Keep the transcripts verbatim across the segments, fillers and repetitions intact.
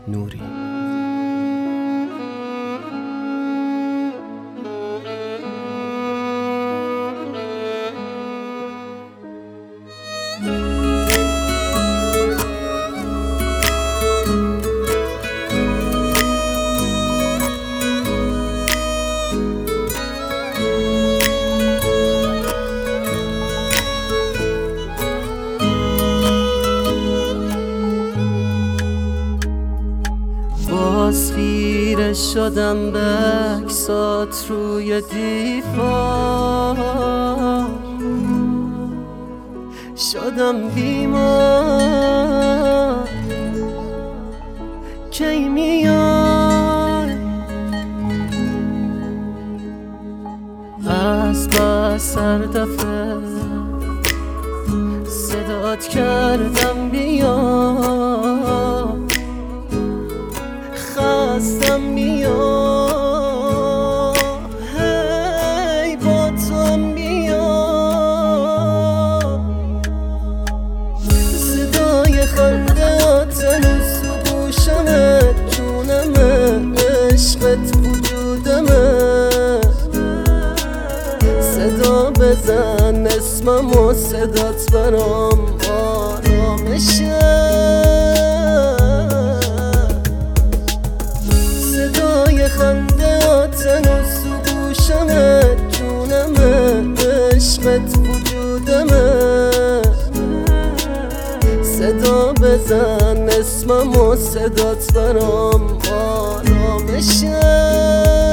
نوری. باز خیره شدم به عکسات روی دیوار، شدم بیمار. کی میای؟ از بس هر دفعه صدات کردم بیا، خستم بیا، هی با توام بیا. صدای خنده هات هنوز تو گوشمه، جونمه، عشقت وجودمه. صدا بزن اسمم و صدات برام آرامشه. خنده هات هنوز تو گوشمه، جونمه، عشقت وجودمه. صدا بزن اسمم و صدات برام آرامشه.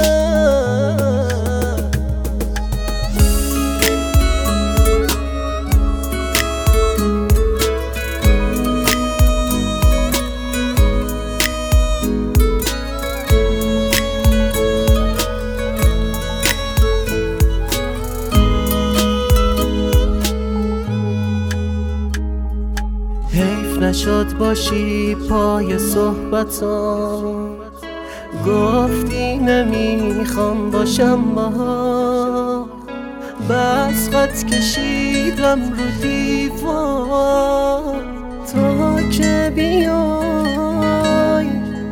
حیف نشد باشی پای صحبتام، گفتی نمیخوام باشم باها. بس خط کشیدم رو دیوار تا که بیای.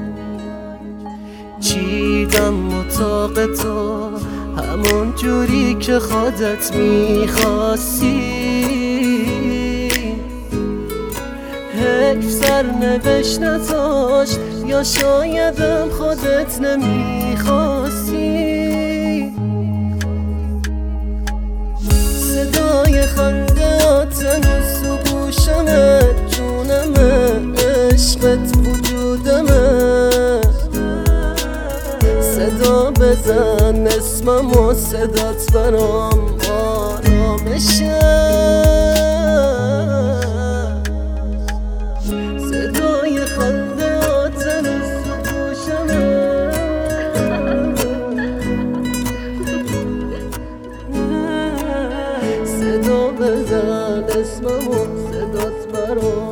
چیدم اتاق تو همون جوری که خودت میخواستی. حیف سرنوشت نذاشت، یا شایدم خودت نمیخواستی. صدای خنده هات هنوز تو گوشمه، جونمه، عشقت وجودمه. صدا بزن اسمم و صدات برام آرامشه. صدا بزن اسمم و صدات برام